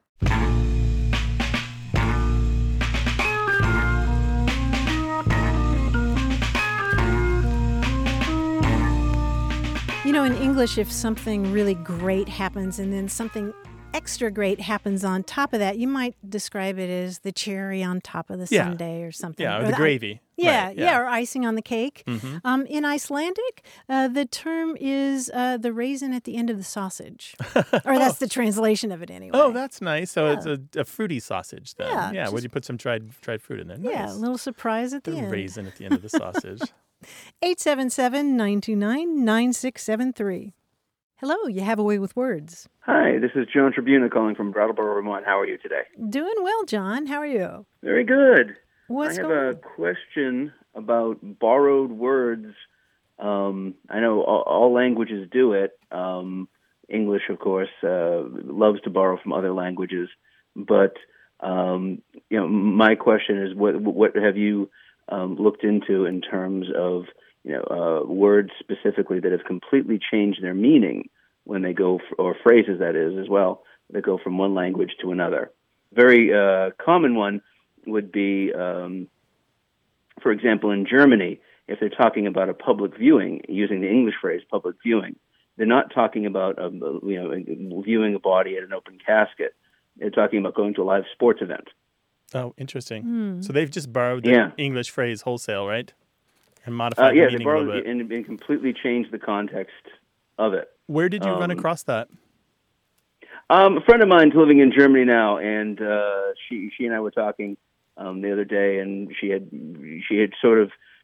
You know, in English, if something really great happens and then something extra great happens on top of that, you might describe it as the cherry on top of the Yeah. sundae or something. Yeah, or the gravy. Yeah, Right, yeah, yeah. or icing on the cake. Mm-hmm. Um, in Icelandic, uh, the term is uh, the raisin at the end of the sausage. Or that's the translation of it anyway. Oh, that's nice. So Yeah. it's a, a fruity sausage then. Yeah, Yeah, just- would you put some dried dried fruit in there? Nice. Yeah, a little surprise at the, the end. raisin at the end of the sausage. eight seven seven, nine two nine, nine six seven three. Hello, you have a way with words. Hi, this is Joan Tribuna calling from Brattleboro, Vermont. How are you today? Doing well, John. How are you? Very good. What's I have going a question about borrowed words. Um, I know all, all languages do it. Um, English, of course, uh, loves to borrow from other languages. But um, you know, my question is, what what have you um, looked into in terms of you know uh, words specifically that have completely changed their meaning when they go, f- or phrases that is as well, that go from one language to another? Very uh, common one would be, um, for example, in Germany, if they're talking about a public viewing, using the English phrase public viewing, they're not talking about um, you know viewing a body at an open casket. They're talking about going to a live sports event. Oh, interesting. Hmm. So they've just borrowed the Yeah. English phrase wholesale, right? And Uh, modified yeah, the they meaning a little borrowed bit. and, and completely changed the context of it. Where did you run um, across that? Um, a friend of mine's living in Germany now, and uh, she she and I were talking um, the other day, and she had she had sort of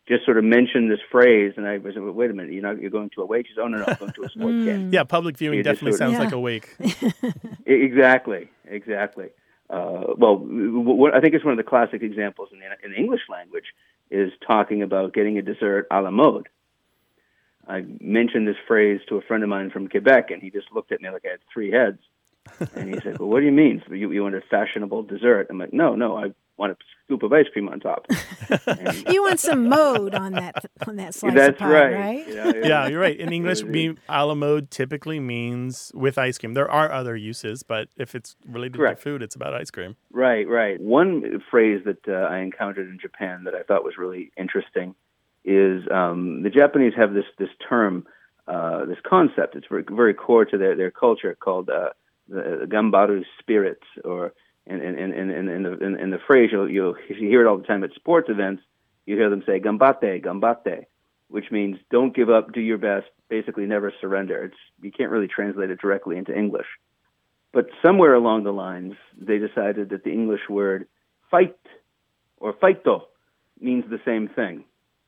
just sort of mentioned this phrase, and I was like, wait a minute, you're not, you're going to a wake? She said, oh, no, no, I'm going to a sports camp. Yeah, public viewing You just definitely sort of- sounds like Yeah. a wake. E- Exactly, exactly. Uh, well, w- w- I think it's one of the classic examples in the, in the English language is talking about getting a dessert a la mode. I mentioned this phrase to a friend of mine from Quebec, and he just looked at me like I had three heads. And he said, well, what do you mean? You, you want a fashionable dessert? I'm like, no, no, I want a scoop of ice cream on top. And You want some mode on that on that slice that's of pie, right. right? You know, it- Yeah, you're right. In English, it- me, a la mode typically means with ice cream. There are other uses, but if it's related Correct. to food, it's about ice cream. Right, right. One phrase that uh, I encountered in Japan that I thought was really interesting is um, the Japanese have this this term, uh, this concept. It's very, very core to their, their culture called uh, the gambaru spirit, or in in in in, in the in, in the phrase you'll you'll you hear it all the time at sports events. You hear them say "gambate, gambate," which means don't give up, do your best. Basically, never surrender. It's you can't really translate it directly into English, but somewhere along the lines they decided that the English word "fight" or "fighto" means the same thing.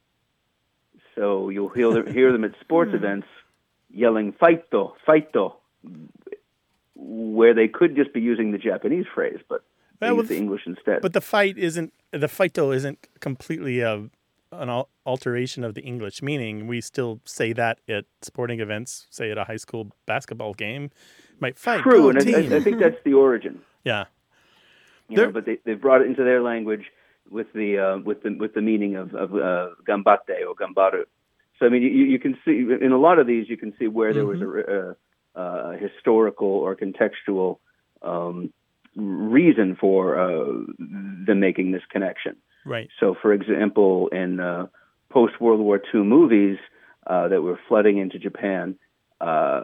So you'll hear them, hear them at sports events yelling "fighto, fighto," where they could just be using the Japanese phrase, but they Well, use with- the English instead. But the fight isn't the fighto isn't completely a, an al- alteration of the English meaning. We still say that at sporting events, say at a high school basketball game, might fight. True, go and I, team. I, I think that's the origin. yeah. You There- know, but they they brought it into their language with the uh, with the with the meaning of of uh, gambate or gambaru. So I mean, you, you can see in a lot of these, you can see where there was a, a, a historical or contextual um, reason for uh, them making this connection. Right. So, for example, in uh, post World War Two movies uh, that were flooding into Japan, uh,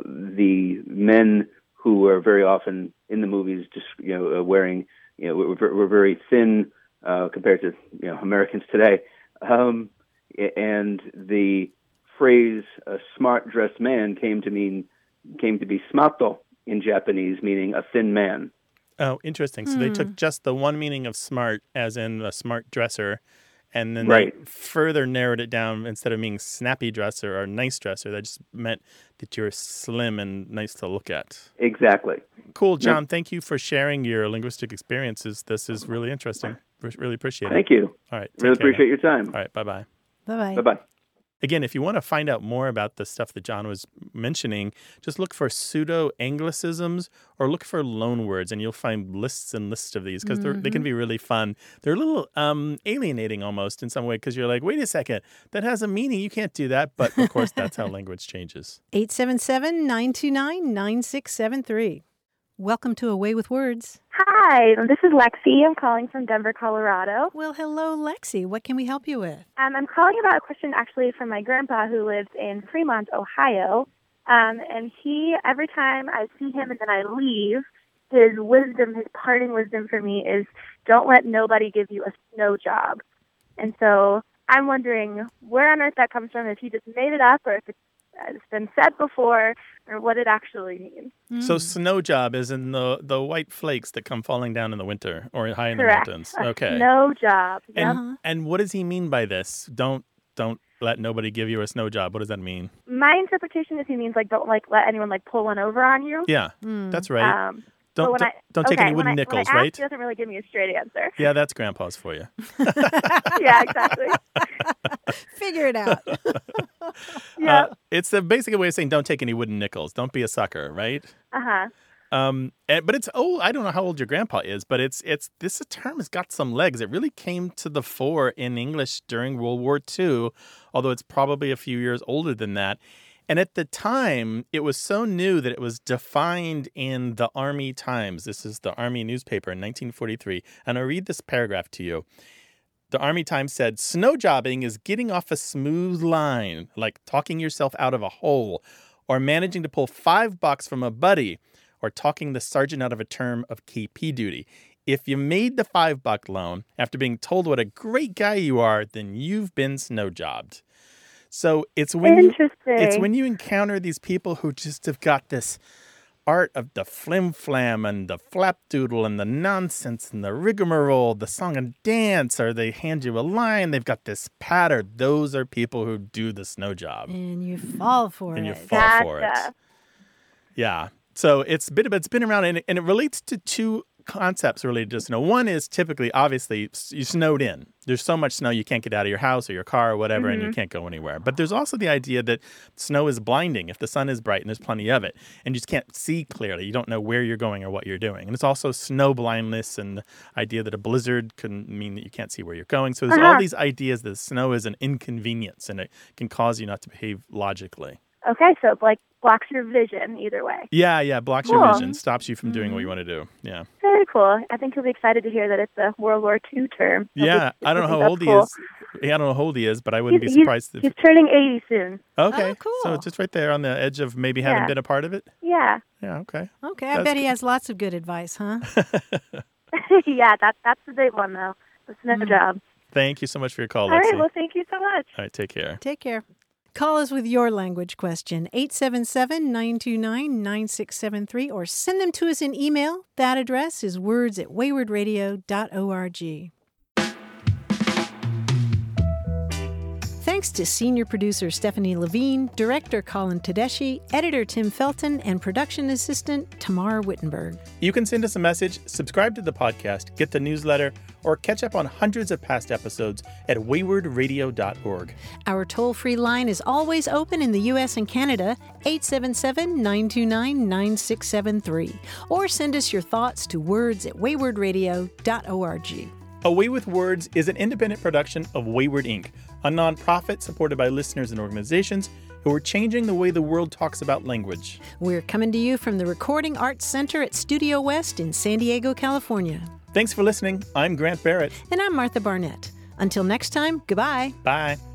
the men who were very often in the movies, just you know, uh, wearing, you know, were, were very thin uh, compared to you know Americans today, um, and the phrase "a smart dressed man" came to mean came to be smato in Japanese, meaning a thin man. Oh, interesting. So they took just the one meaning of smart, as in a smart dresser, and then Right. they further narrowed it down. Instead of meaning snappy dresser or nice dresser, that just meant that you're slim and nice to look at. Exactly. Cool, John. Thank you for sharing your linguistic experiences. This is really interesting. Re- Really appreciate it. Thank you. All right. take Really care now. appreciate your time. All right. Bye-bye. Bye-bye. Bye bye. Again, if you want to find out more about the stuff that John was mentioning, just look for pseudo-Anglicisms or look for loan words, and you'll find lists and lists of these because they can be really fun. They're a little um, alienating almost in some way because you're like, wait a second, that has a meaning. You can't do that. But, of course, that's how language changes. eight seven seven, nine two nine, nine six seven three. Welcome to A Way with Words. Hi, this is Lexi. I'm calling from Denver, Colorado. Well, hello, Lexi. What can we help you with? Um, I'm calling about a question actually from my grandpa who lives in Fremont, Ohio. Um, and he, every time I see him and then I leave, his wisdom, his parting wisdom for me is don't let nobody give you a snow job. And so I'm wondering where on earth that comes from, if he just made it up or if it's, uh, it's been said before or what it actually means. So snow job is in the, the white flakes that come falling down in the winter or high in Correct. the mountains. A Okay. snow job. And, Yep. and what does he mean by this? Don't don't let nobody give you a snow job. What does that mean? My interpretation is he means like don't like let anyone like pull one over on you. Yeah, that's right. Um, Don't but when don't, I, don't take okay, any wooden when I, nickels, when I ask, right? He doesn't really give me a straight answer. Yeah, that's Grandpa's for you. Yeah, exactly. Figure it out. Yeah. Uh, it's the basic way of saying don't take any wooden nickels. Don't be a sucker, right? Uh huh. Um, and, but it's old. I don't know how old your grandpa is, but it's it's this term has got some legs. It really came to the fore in English during World War Two, although it's probably a few years older than that. And at the time, it was so new that it was defined in the Army Times. This is the Army newspaper in nineteen forty-three. And I'll read this paragraph to you. The Army Times said, snow jobbing is getting off a smooth line, like talking yourself out of a hole, or managing to pull five bucks from a buddy, or talking the sergeant out of a term of K P duty. If you made the five buck loan after being told what a great guy you are, then you've been snow jobbed. So it's when you, Interesting. it's when you encounter these people who just have got this art of the flim-flam and the flapdoodle and the nonsense and the rigmarole, the song and dance, or they hand you a line, they've got this patter. Those are people who do the snow job. And you fall for and it. you fall Gotcha. for it. Yeah. So it's been, it's been around, and it, and it relates to two concepts related to snow. One is typically, obviously, you snowed in. There's so much snow you can't get out of your house or your car or whatever, Mm-hmm. and you can't go anywhere. But there's also the idea that snow is blinding if the sun is bright and there's plenty of it, and you just can't see clearly. You don't know where you're going or what you're doing. And it's also snow blindness and the idea that a blizzard can mean that you can't see where you're going. So there's Uh-huh. all these ideas that snow is an inconvenience and it can cause you not to behave logically. Okay, so it like blocks your vision either way. Yeah, yeah, blocks your Cool. vision, stops you from doing what you want to do. Yeah. Very cool. I think he'll be excited to hear that it's a World War Two term. He'll Yeah, be- I don't know he'll how think old that's he cool. is. Yeah, I don't know how old he is, but I wouldn't He's- be surprised if. He's turning eighty soon. Okay, Oh, cool. so just right there on the edge of maybe having Yeah. been a part of it. Yeah. Yeah, okay. Okay, I That's bet he good. has lots of good advice, huh? yeah, that, that's the big one, though. The snow Mm. job. Thank you so much for your call, All Lexi. right, well, thank you so much. All right, take care. Take care. Call us with your language question, eight seven seven, nine two nine, nine six seven three, or send them to us in email. That address is words at wayward radio dot org. Thanks to senior producer Stephanie Levine, director Colin Tedeschi, editor Tim Felton, and production assistant Tamar Wittenberg. You can send us a message, subscribe to the podcast, get the newsletter, or catch up on hundreds of past episodes at wayward radio dot org. Our toll-free line is always open in the U S and Canada, eight seven seven, nine two nine, nine six seven three. Or send us your thoughts to words at wayward radio dot org. Away with Words is an independent production of Wayward Incorporated, a nonprofit supported by listeners and organizations who are changing the way the world talks about language. We're coming to you from the Recording Arts Center at Studio West in San Diego, California. Thanks for listening. I'm Grant Barrett. And I'm Martha Barnett. Until next time, goodbye. Bye.